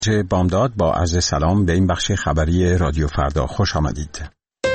بامداد با عرض سلام به این بخش خبری رادیو فردا خوش آمدید.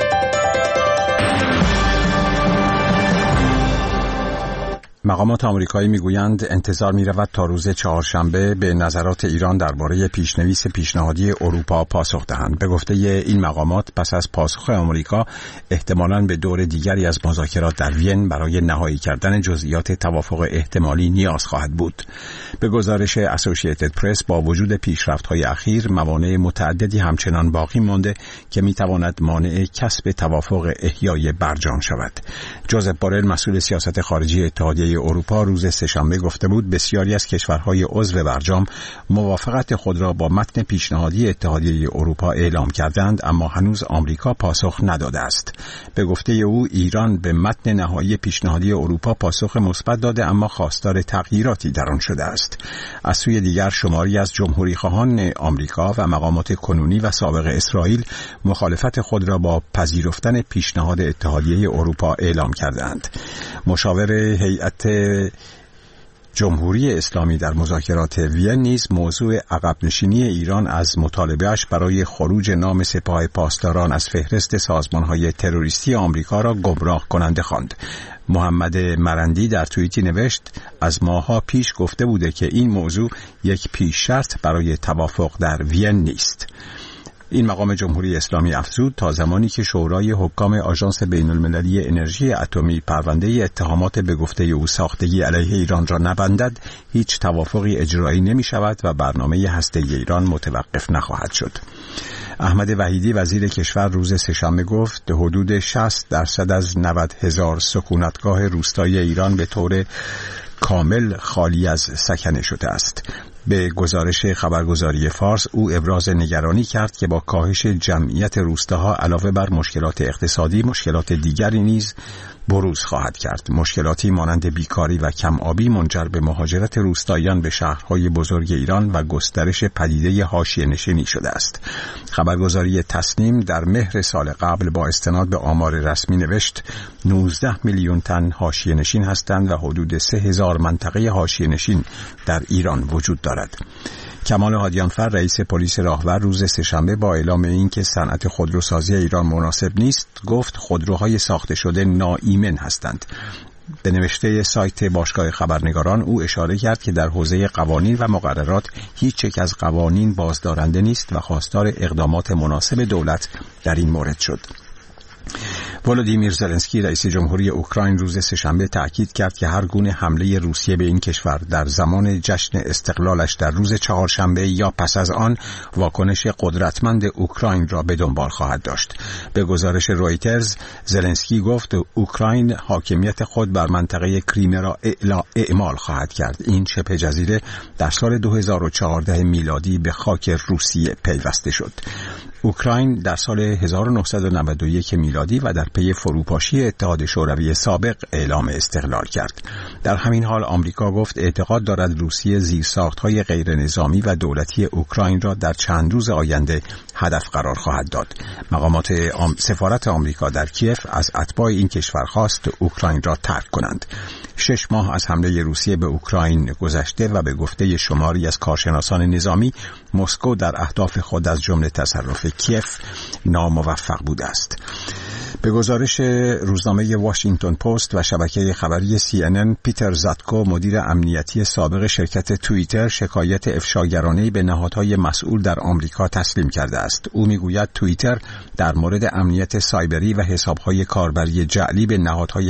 مقامات آمریکایی میگویند انتظار می‌رود تا روز چهارشنبه به نظرات ایران درباره پیشنویس پیشنهادی اروپا پاسخ دهند. به گفته این مقامات پس از پاسخ آمریکا احتمالاً به دور دیگری از مذاکرات در وین برای نهایی کردن جزئیات توافق احتمالی نیاز خواهد بود. به گزارش اسوسییتد پرس با وجود پیشرفت‌های اخیر موانع متعددی همچنان باقی مانده که می‌تواند مانع کسب توافق احیای برجام شود. جوزف بورل مسئول سیاست خارجی اتحادیه اروپا روز سه‌شنبه گفته بود بسیاری از کشورهای عضو برجام موافقت خود را با متن پیشنهادی اتحادیه اروپا اعلام کردند، اما هنوز آمریکا پاسخ نداده است. به گفته او ایران به متن نهایی پیشنهادی اروپا پاسخ مثبت داده اما خواستار تغییراتی در آن شده است. از سوی دیگر شماری از جمهوری‌خواهان آمریکا و مقامات کنونی و سابق اسرائیل مخالفت خود را با پذیرفتن پیشنهاد اتحادیه اروپا اعلام کردند. مشاور هیئت جمهوری اسلامی در مذاکرات وین نیز موضوع عقب نشینی ایران از مطالبه‌اش برای خروج نام سپاه پاسداران از فهرست سازمان‌های تروریستی آمریکا را گمراه کننده خواند. محمد مرندی در توییتی نوشت از ماه‌ها پیش گفته بوده که این موضوع یک پیش شرط برای توافق در وین نیست. این مقام جمهوری اسلامی افزود تا زمانی که شورای حکام آژانس بین‌المللی انرژی اتمی پرونده اتهامات به گفته او ساختگی علیه ایران را نبندد، هیچ توافقی اجرایی نمی شود و برنامه هسته‌ای ایران متوقف نخواهد شد. احمد وحیدی وزیر کشور روز سه‌شنبه گفت حدود 60% از 90,000 سکونتگاه روستایی ایران به طور کامل خالی از سکنه شده است. به گزارش خبرگزاری فارس او ابراز نگرانی کرد که با کاهش جمعیت روستاها علاوه بر مشکلات اقتصادی مشکلات دیگری نیز بروز خواهد کرد. مشکلاتی مانند بیکاری و کم آبی منجر به مهاجرت روستاییان به شهرهای بزرگ ایران و گسترش پدیده حاشیه‌نشینی شده است. خبرگزاری تصنیم در مهر سال قبل با استناد به آمار رسمی نوشت 19 میلیون تن حاشیه‌نشین هستند و حدود 3000 منطقه حاشیه‌نشین در ایران وجود دارد. کمال هادیانفر رئیس پلیس راهور روز سه‌شنبه با اعلام اینکه صنعت خودروسازی ایران مناسب نیست گفت خودروهای ساخته شده ناایمن هستند. به نوشته سایت باشگاه خبرنگاران او اشاره کرد که در حوزه قوانین و مقررات هیچ یک از قوانین بازدارنده نیست و خواستار اقدامات مناسب دولت در این مورد شد. ولودیمیر زلنسکی رئیس جمهوری اوکراین روز سه‌شنبه تأکید کرد که هر گونه حمله روسیه به این کشور در زمان جشن استقلالش در روز چهارشنبه یا پس از آن واکنش قدرتمند اوکراین را به دنبال خواهد داشت. به گزارش رویترز زلنسکی گفت اوکراین حاکمیت خود بر منطقه کریمه را اعمال خواهد کرد. این شبه جزیره در سال 2014 میلادی به خاک روسیه پیوسته شد. اوکراین در سال 1991 میلادی و در پی فروپاشی اتحاد شوروی سابق اعلام استقلال کرد. در همین حال آمریکا گفت اعتقاد دارد روسیه زیرساخت‌های غیر نظامی و دولتی اوکراین را در چند روز آینده هدف قرار خواهد داد. مقامات سفارت آمریکا در کیف از اتباع این کشور خواست اوکراین را ترک کنند. 6 ماه از حمله روسیه به اوکراین گذشته و به گفته شماری از کارشناسان نظامی مسکو در اهداف خود از جمله تصرف کیف ناموفق بوده است. به گزارش روزنامه واشنگتن پست و شبکه خبری CNN پیتر زاتکو مدیر امنیتی سابق شرکت توییتر شکایت افشاگرانه‌ای به نهادهای مسئول در آمریکا تسلیم کرده است. او میگوید توییتر در مورد امنیت سایبری و حسابهای کاربری جعلی به نهادهای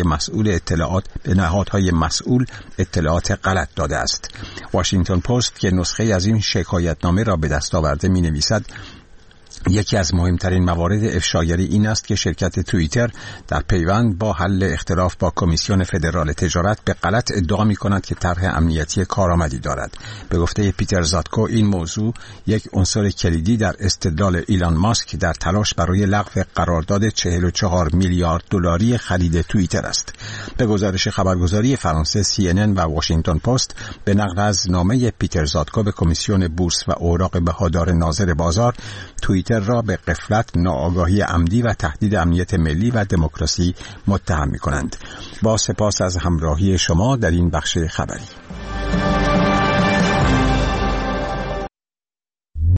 مسئول اطلاعات غلط داده است. واشنگتن پست که نسخه از این شکایتنامه را به دست آورده می‌نویسد یکی از مهمترین موارد افشاگری این است که شرکت توییتر در پیوند با حل اختلاف با کمیسیون فدرال تجارت به غلط ادعا می‌کند که طرح امنیتی کارآمدی دارد. به گفته پیتر زاتکو این موضوع یک عنصر کلیدی در استدلال ایلان ماسک در تلاش برای لغو قرارداد 44 میلیارد دلاری خرید توییتر است. به گزارش خبرگزاری فرانسه CNN و واشنگتن پست به نقل از نامه پیتر زاتکو به کمیسیون بورس و اوراق بهادار ناظر بازار توییتر را به غفلت، ناآگاهی عمدی و تهدید امنیت ملی و دموکراسی متهم می‌کنند. با سپاس از همراهی شما در این بخش خبری.